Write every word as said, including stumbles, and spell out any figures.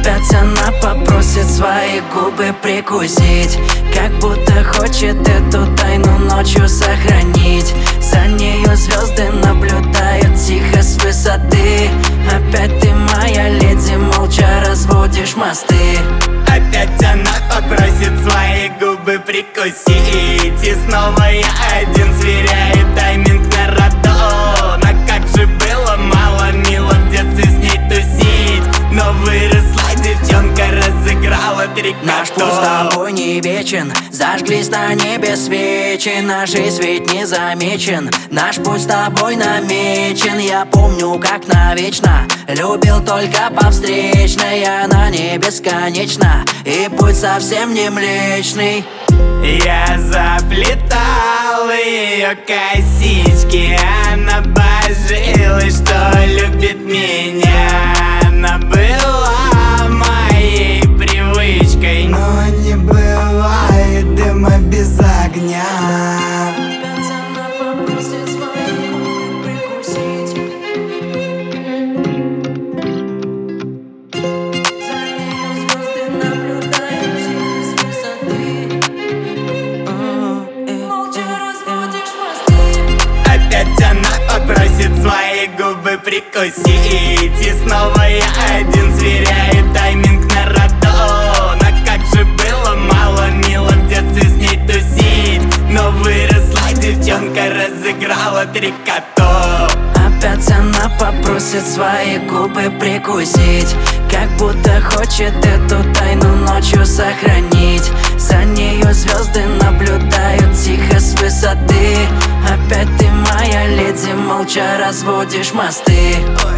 Опять она попросит свои губы прикусить, как будто хочет эту тайну ночью сохранить. За нею звезды наблюдают тихо с высоты. Опять ты, моя леди, молча разводишь мосты. Опять она попросит свои губы прикусить, и снова я один сверяю тайминг на радон. А как же было мало мило в детстве с ней тусить, но выросла девчонка, разыграла три кота. Наш путь с тобой не вечен, зажглись на небе свечи. Наш жизнь ведь не замечен, наш путь с тобой намечен. Я помню, как навечно любил только по встречной. Она не бесконечна, и путь совсем не млечный. Я заплетал ее косички, она божилась, что любит меня. Она была моей привычкой, но не бывает дыма без огня. Опять она попросит свои губы прикусить, и снова я один сверяю тайминг на радон. А как же было мало мило в детстве с ней тусить, но выросла девчонка, разыграла три котов. Опять она попросит свои губы прикусить, как будто хочет эту тайну ночью сохранить. За нею звезды наблюдают тихо с высоты. Опять ты, моя леди, молча разводишь мосты.